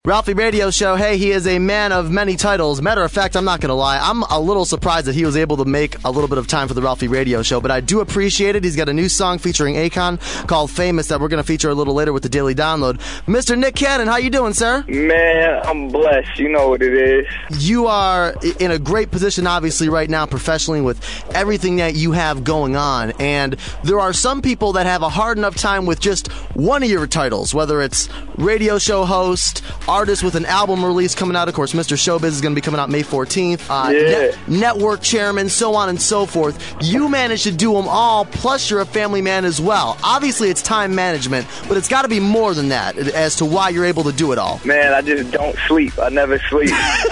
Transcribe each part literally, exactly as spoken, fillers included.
Ralphie Radio Show. Hey, he is a man of many titles. Matter of fact, I'm not going to lie. I'm a little surprised that he was able to make a little bit of time for the Ralphie Radio Show, but I do appreciate it. He's got a new song featuring Akon called Famous that we're going to feature a little later with the Daily Download. Mister Nick Cannon, how you doing, sir? Man, I'm blessed. You know what it is. You are in a great position, obviously, right now, professionally, with everything that you have going on, and there are some people that have a hard enough time with just one of your titles, whether it's radio show host, artist with an album release coming out. Of course, Mister Showbiz is going to be coming out May fourteenth. Uh, yeah. net- network chairman, so on and so forth. You manage to do them all, plus you're a family man as well. Obviously, it's time management, but it's got to be more than that as to why you're able to do it all. Man, I just don't sleep. I never sleep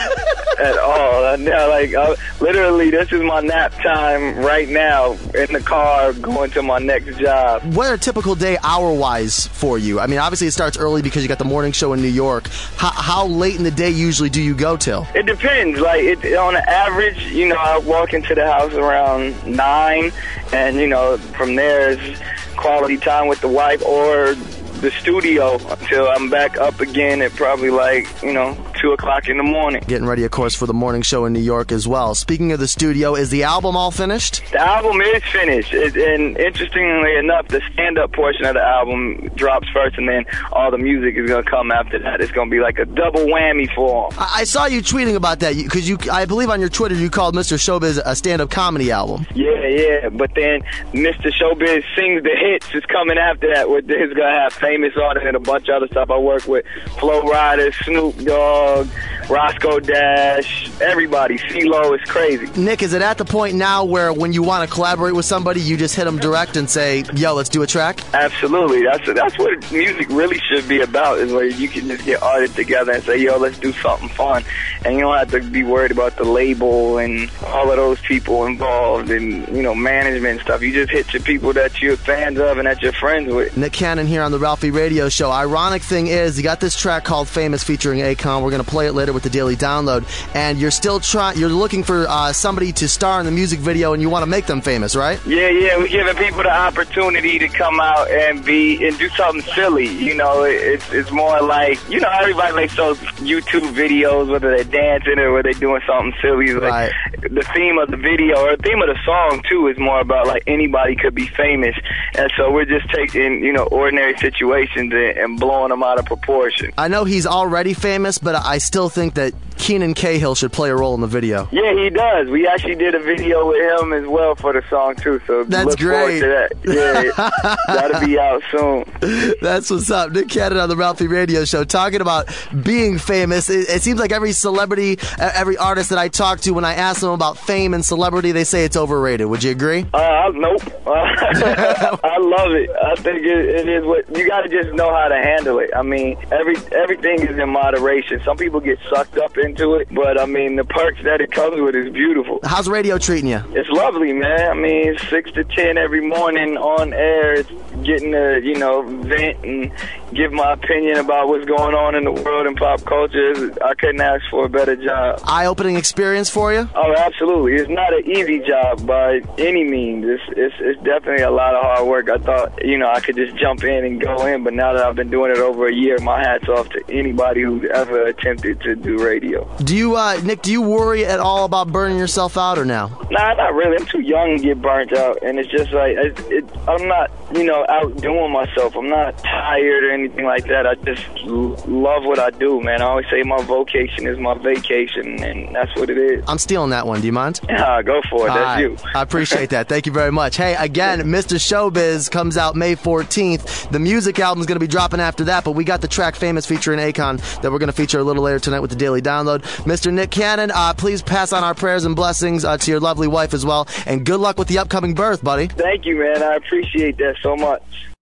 at all. I, like, I, literally, this is my nap time right now in the car going to my next job. What are a typical day hour-wise for you? I mean, obviously it starts early because you got the morning show in New York. How, how late in the day usually do you go till? It depends. Like, it, on the average, you know, I walk into the house around nine, and, you know, from there is quality time with the wife or the studio until I'm back up again at probably like, you know, two o'clock in the morning. Getting ready, of course, for the morning show in New York as well. Speaking of the studio, is the album all finished? The album is finished. It, and interestingly enough, the stand-up portion of the album drops first, and then all the music is going to come after that. It's going to be like a double whammy for them. I, I saw you tweeting about that, because you, I believe on your Twitter you called Mister Showbiz a stand-up comedy album. Yeah, yeah. But then Mister Showbiz Sings the Hits is coming after that. With It's going to have Famous Artists and a bunch of other stuff. I work with Flo Rida, Snoop Dogg, Roscoe Dash, everybody. CeeLo is crazy. Nick, is it at the point now where when you want to collaborate with somebody, you just hit them direct and say, yo, let's do a track? Absolutely. That's that's what music really should be about, is where you can just get artists together and say, yo, let's do something fun. And you don't have to be worried about the label and all of those people involved and, you know, management and stuff. You just hit your people that you're fans of and that you're friends with. Nick Cannon here on the Ralphie Radio Show. Ironic thing is, you got this track called Famous featuring Akon. We're going to play it later with the Daily Download. And you're still trying, you're looking for uh, somebody to star in the music video, and you want to make them famous, right? Yeah, yeah. We're giving people the opportunity to come out and be, and do something silly. You know, it's, it's more like, you know, everybody makes those YouTube videos, whether they're dancing or whether they're doing something silly. Like, right. The theme of the video, or the theme of the song, too, is more about, like, anybody could be famous. And so we're just taking, you know, ordinary situations and, and blowing them out of proportion. I know he's already famous, but I still think that Keenan Cahill should play a role in the video. Yeah, he does. We actually did a video with him as well for the song, too. So that's look great. forward to that. Yeah, that'll be out soon. That's what's up. Nick Cannon on the Ralphie Radio Show, talking about being famous. It, it seems like every celebrity, every artist that I talk to, when I ask them about fame and celebrity, they say it's overrated. Would you agree? Uh, nope. Uh, I love it. I think it, it is what you got to just know how to handle it. I mean, every everything is in moderation. Some people get sucked up into it, but I mean, the perks that it comes with is beautiful. How's radio treating you? It's lovely, man. I mean, six to ten every morning on air. It's getting to, you know, vent and give my opinion about what's going on in the world and pop culture. I couldn't ask for a better job. Eye-opening experience for you? Oh, absolutely. It's not an easy job by any means. It's, it's it's definitely a lot of hard work. I thought, you know, I could just jump in and go in, but now that I've been doing it over a year, my hat's off to anybody who's ever attempted to do radio. Do you, uh, Nick, do you worry at all about burning yourself out or no? Nah, not really. I'm too young to get burnt out, and it's just like, it, it, I'm not, you know, outdoing myself. I'm not tired or anything like that. I just l- love what I do, man. I always say my vocation is my vacation, and that's what it is. I'm stealing that one. Do you mind? Yeah, go for it. That's right. you. I appreciate that. Thank you very much. Hey, again, Mister Showbiz comes out May fourteenth. The music album is going to be dropping after that, but we got the track Famous featuring Akon that we're going to feature a little later tonight with the Daily Download. Mister Nick Cannon, uh, please pass on our prayers and blessings uh, to your lovely wife as well, and good luck with the upcoming birth, buddy. Thank you, man. I appreciate that so much.